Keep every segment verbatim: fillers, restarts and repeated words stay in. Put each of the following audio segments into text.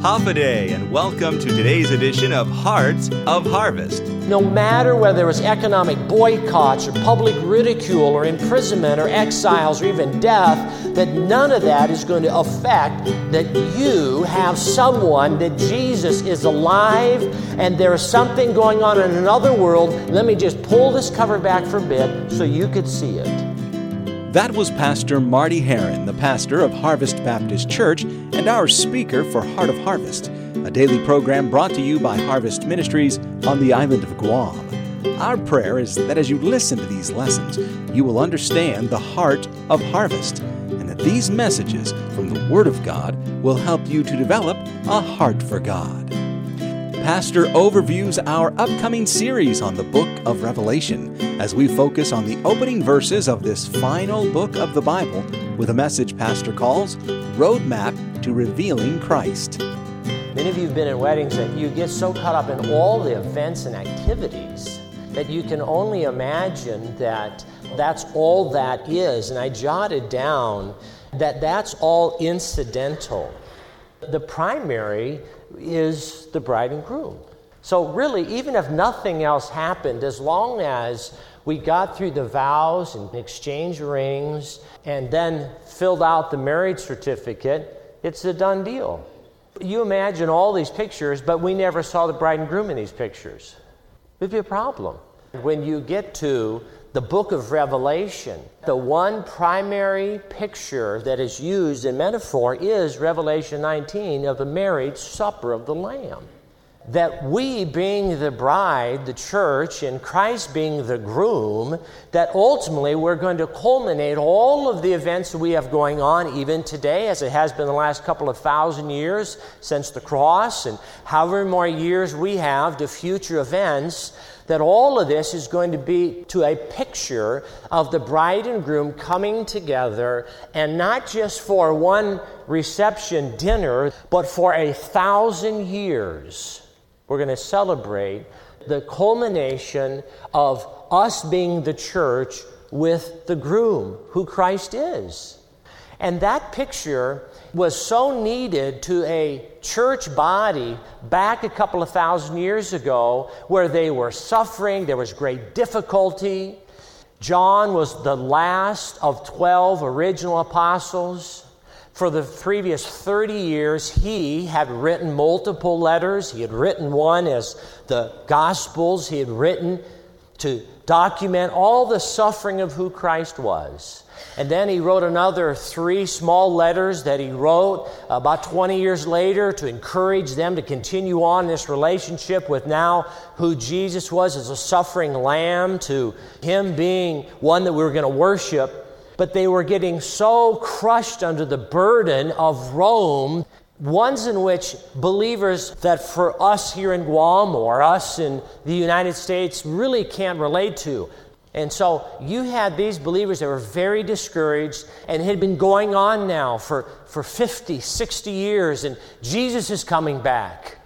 Hafa-Adai, and welcome to today's edition of Hearts of Harvest. No matter whether it was economic boycotts or public ridicule or imprisonment or exiles or even death, that none of that is going to affect that you have someone, that Jesus is alive and there is something going on in another world. Let me just pull this cover back for a bit so you could see it. That was Pastor Marty Heron, the pastor of Harvest Baptist Church and our speaker for Heart of Harvest, a daily program brought to you by Harvest Ministries on the island of Guam. Our prayer is that as you listen to these lessons, you will understand the heart of harvest, and that these messages from the Word of God will help you to develop a heart for God. Pastor overviews our upcoming series on the book of Revelation as we focus on the opening verses of this final book of the Bible with a message Pastor calls Roadmap to Revealing Christ. Many of you have been in weddings that you get so caught up in all the events and activities that you can only imagine that that's all that is. And I jotted down that that's all incidental. The primary is the bride and groom. So really, even if nothing else happened, as long as we got through the vows and exchanged rings and then filled out the marriage certificate, it's a done deal. You imagine all these pictures, but we never saw the bride and groom in these pictures. It'd be a problem. When you get to the book of Revelation, the one primary picture that is used in metaphor is Revelation nineteen of the marriage supper of the Lamb. That we being the bride, the church, and Christ being the groom, that ultimately we're going to culminate all of the events that we have going on even today, as it has been the last couple of thousand years since the cross, and however more years we have to future events, that all of this is going to be to a picture of the bride and groom coming together, and not just for one reception dinner, but for a thousand years. We're going to celebrate the culmination of us being the church with the groom, who Christ is. And that picture was so needed to a church body back a couple of thousand years ago, where they were suffering, there was great difficulty. John was the last of twelve original apostles. For the previous thirty years, he had written multiple letters. He had written one as the Gospels. He had written to document all the suffering of who Christ was. And then he wrote another three small letters that he wrote about twenty years later to encourage them to continue on this relationship with now who Jesus was as a suffering lamb, to him being one that we were going to worship. But they were getting so crushed under the burden of Rome, ones in which believers that for us here in Guam or us in the United States really can't relate to. And so you had these believers that were very discouraged, and it had been going on now for, for fifty, sixty years, and Jesus is coming back.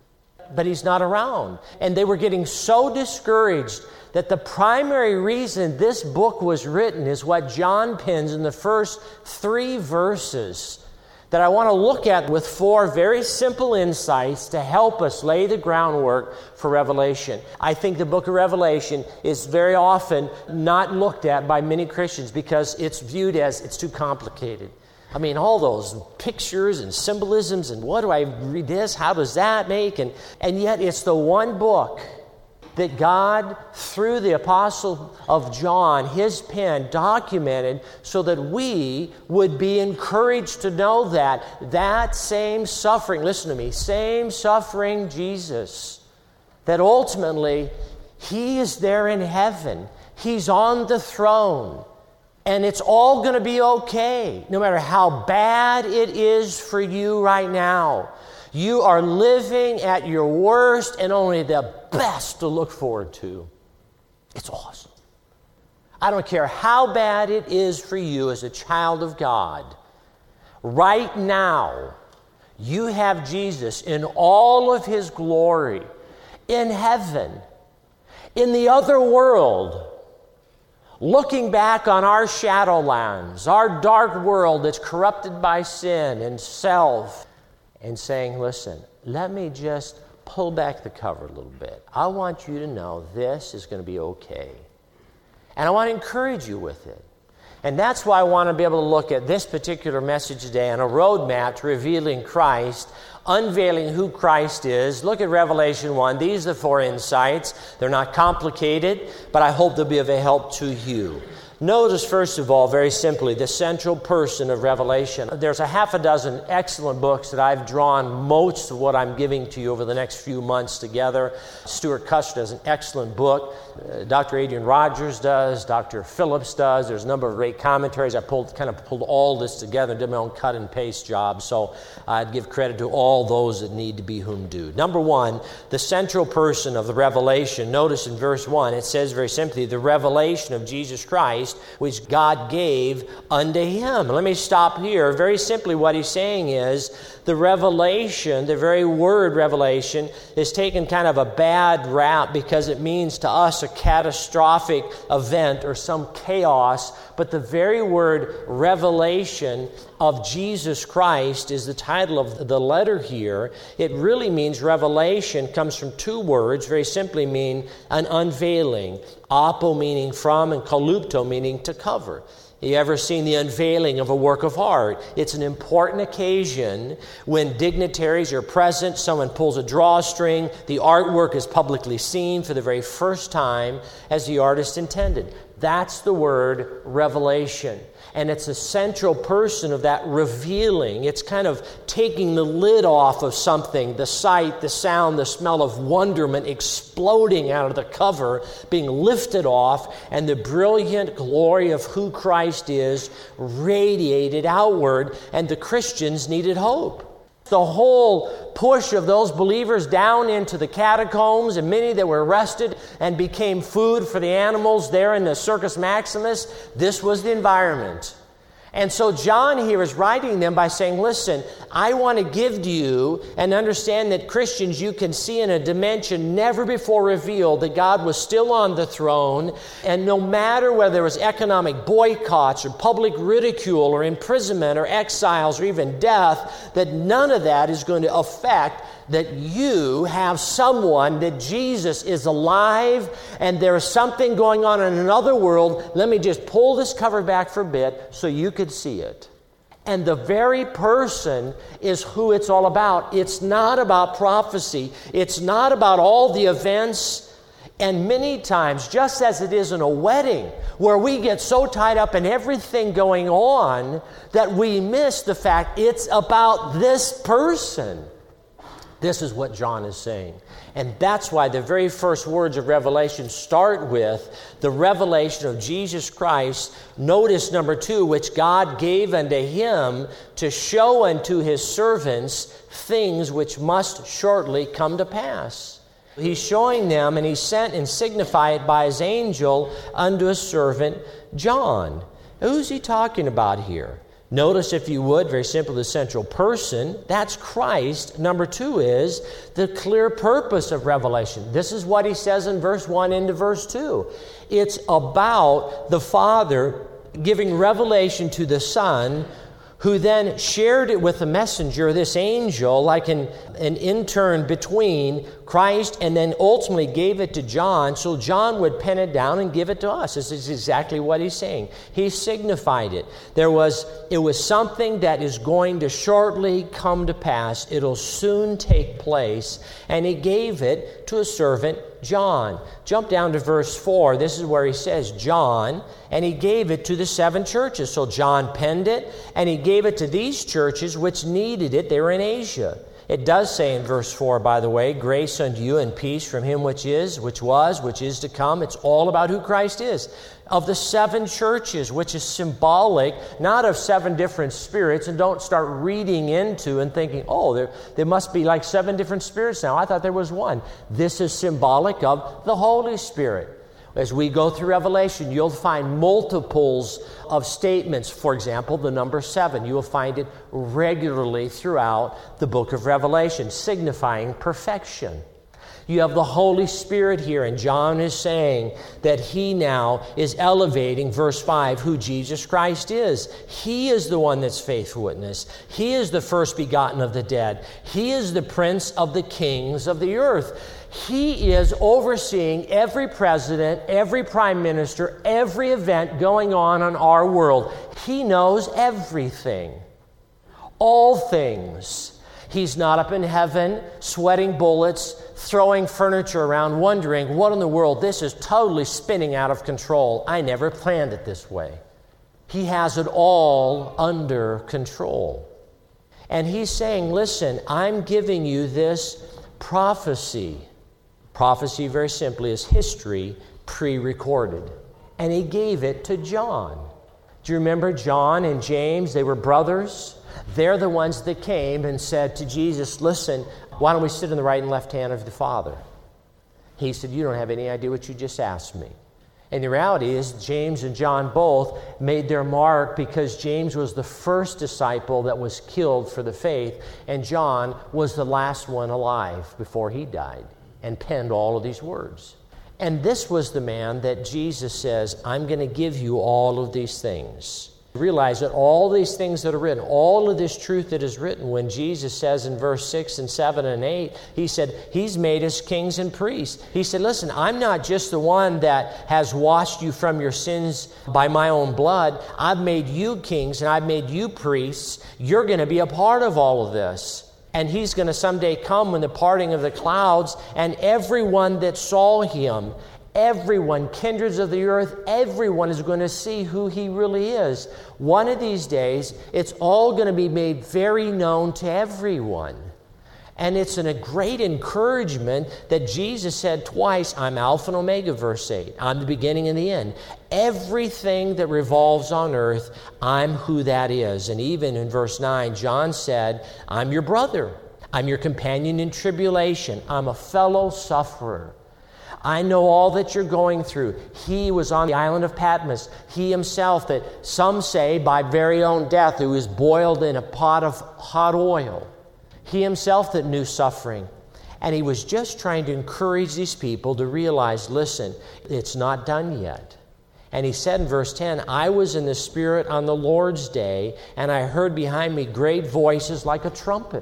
But he's not around. And they were getting so discouraged that the primary reason this book was written is what John pins in the first three verses that I want to look at with four very simple insights to help us lay the groundwork for Revelation. I think the book of Revelation is very often not looked at by many Christians because it's viewed as it's too complicated. I mean, all those pictures and symbolisms and what do I read this? How does that make? And, and yet it's the one book that God, through the apostle of John, his pen, documented so that we would be encouraged to know that that same suffering, listen to me, same suffering Jesus, that ultimately he is there in heaven. He's on the throne. And it's all going to be okay, no matter how bad it is for you right now. You are living at your worst and only the best to look forward to. It's awesome. I don't care how bad it is for you as a child of God. Right now, you have Jesus in all of his glory, in heaven, in the other world, looking back on our shadowlands, our dark world that's corrupted by sin and self. and saying, listen, let me just pull back the cover a little bit. I want you to know this is going to be okay. And I want to encourage you with it. And that's why I want to be able to look at this particular message today on a roadmap to revealing Christ, unveiling who Christ is. Look at Revelation one. These are the four insights. They're not complicated, but I hope they'll be of a help to you. Notice, first of all, very simply, the central person of Revelation. There's a half a dozen excellent books that I've drawn most of what I'm giving to you over the next few months together. Stuart Custer does an excellent book. Uh, Doctor Adrian Rogers does. Doctor Phillips does. There's a number of great commentaries. I pulled, kind of pulled all this together and did my own cut and paste job. So I'd give credit to all those that need to be whom do. Number one, the central person of the Revelation. Notice in verse one, it says very simply, the revelation of Jesus Christ, which God gave unto him. Let me stop here. Very simply what he's saying is the revelation, the very word revelation, is taken kind of a bad rap because it means to us a catastrophic event or some chaos. But the very word revelation of Jesus Christ is the title of the letter here. It really means revelation, comes from two words, very simply mean an unveiling. Apo meaning from and kalupto meaning to cover. You ever seen the unveiling of a work of art? It's an important occasion when dignitaries are present, someone pulls a drawstring, the artwork is publicly seen for the very first time as the artist intended. That's the word revelation. And it's a central person of that revealing. It's kind of taking the lid off of something, the sight, the sound, the smell of wonderment exploding out of the cover, being lifted off, and the brilliant glory of who Christ is radiated outward, and the Christians needed hope. The whole push of those believers down into the catacombs, and many that were arrested and became food for the animals there in the Circus Maximus, this was the environment. And so John here is writing them by saying, listen, I want to give to you and understand that Christians, you can see in a dimension never before revealed that God was still on the throne. And no matter whether there was economic boycotts or public ridicule or imprisonment or exiles or even death, that none of that is going to affect that you have someone, that Jesus is alive and there is something going on in another world. Let me just pull this cover back for a bit so you could see it. And the very person is who it's all about. It's not about prophecy. It's not about all the events. And many times, just as it is in a wedding, where we get so tied up in everything going on that we miss the fact it's about this person. This is what John is saying. And that's why the very first words of Revelation start with the revelation of Jesus Christ. Notice number two, which God gave unto him to show unto his servants things which must shortly come to pass. He's showing them, and he sent and signified by his angel unto his servant John. Who's he talking about here? Notice, if you would, very simply, the central person. That's Christ. Number two is the clear purpose of Revelation. This is what he says in verse one into verse two. It's about the Father giving revelation to the Son, who then shared it with the messenger, this angel, like an, an intern between Christ, and then ultimately gave it to John, so John would pen it down and give it to us. This is exactly what he's saying. He signified it. There was, it was something that is going to shortly come to pass. It'll soon take place, and he gave it to a servant, John. Jump down to verse four. This is where he says, John, and he gave it to the seven churches. So John penned it, and he gave it to these churches which needed it. They were in Asia. It does say in verse four, by the way, grace unto you and peace from him which is, which was, which is to come. It's all about who Christ is. Of the seven churches, which is symbolic, not of seven different spirits, and don't start reading into and thinking, oh, there, there must be like seven different spirits now. I thought there was one. This is symbolic of the Holy Spirit. As we go through Revelation, you'll find multiples of statements. For example, the number seven. You will find it regularly throughout the book of Revelation, signifying perfection. You have the Holy Spirit here, and John is saying that he now is elevating, verse five, who Jesus Christ is. He is the one that's faithful witness. He is the first begotten of the dead. He is the prince of the kings of the earth. He is overseeing every president, every prime minister, every event going on in our world. He knows everything, all things. He's not up in heaven sweating bullets, throwing furniture around, wondering, what in the world? This is totally spinning out of control. I never planned it this way. He has it all under control. And he's saying, listen, I'm giving you this prophecy. Prophecy, very simply, is history pre-recorded. And he gave it to John. Do you remember John and James? They were brothers. They're the ones that came and said to Jesus, listen, why don't we sit in the right and left hand of the Father? He said, you don't have any idea what you just asked me. And the reality is, James and John both made their mark because James was the first disciple that was killed for the faith, and John was the last one alive before he died and penned all of these words. And this was the man that Jesus says, I'm going to give you all of these things. Realize that all these things that are written, all of this truth that is written, when Jesus says in verse six and seven and eight, he said, he's made us kings and priests. He said, listen, I'm not just the one that has washed you from your sins by my own blood. I've made you kings and I've made you priests. You're going to be a part of all of this. And he's going to someday come when the parting of the clouds, and everyone that saw him, everyone, kindreds of the earth, everyone is going to see who he really is. One of these days, it's all going to be made very known to everyone. And it's an, a great encouragement that Jesus said twice, I'm Alpha and Omega, verse eight. I'm the beginning and the end. Everything that revolves on earth, I'm who that is. And even in verse nine, John said, I'm your brother. I'm your companion in tribulation. I'm a fellow sufferer. I know all that you're going through. He was on the island of Patmos. He himself, that some say by very own death, who was boiled in a pot of hot oil. He himself that knew suffering. And he was just trying to encourage these people to realize, listen, it's not done yet. And he said in verse ten, I was in the Spirit on the Lord's day, and I heard behind me great voices like a trumpet.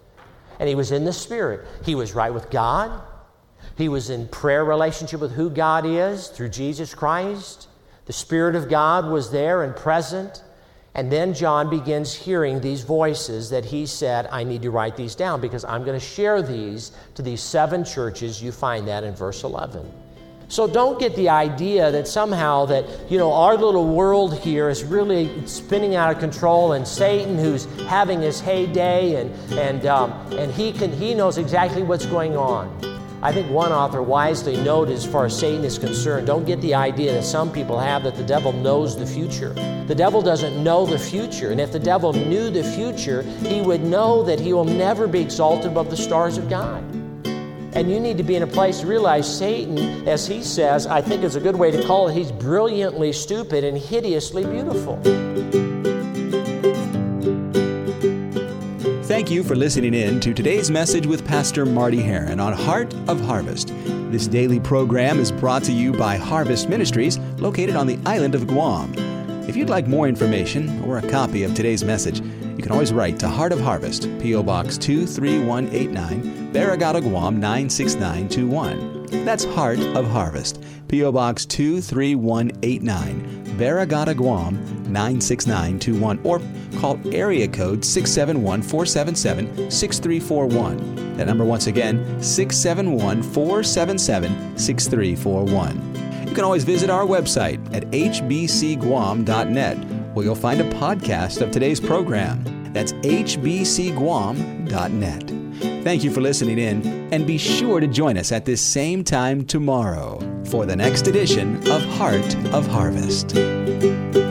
And he was in the Spirit. He was right with God. He was in prayer relationship with who God is through Jesus Christ. The Spirit of God was there and present. And then John begins hearing these voices that he said, I need to write these down because I'm going to share these to these seven churches. You find that in verse eleven. So don't get the idea that somehow that, you know, our little world here is really spinning out of control, and Satan, who's having his heyday, and and um, and he can he knows exactly what's going on. I think one author wisely noted, as far as Satan is concerned, don't get the idea that some people have that the devil knows the future. The devil doesn't know the future. And if the devil knew the future, he would know that he will never be exalted above the stars of God. And you need to be in a place to realize Satan, as he says, I think is a good way to call it, he's brilliantly stupid and hideously beautiful. Thank you for listening in to today's message with Pastor Marty Heron on Heart of Harvest. This daily program is brought to you by Harvest Ministries, located on the island of Guam. If you'd like more information or a copy of today's message, you can always write to Heart of Harvest, P O Box two three one eight nine, Barragata, Guam nine six nine two one. That's Heart of Harvest, P O Box two three one eight nine, Barragata, Guam nine six nine two one, or call area code six seven one, four seven seven, six three four one. That number once again, six seven one, four seven seven, six three four one. You can always visit our website at h b c guam dot net, where you'll find a podcast of today's program. That's h b c guam dot net. Thank you for listening in, and be sure to join us at this same time tomorrow for the next edition of Heart of Harvest.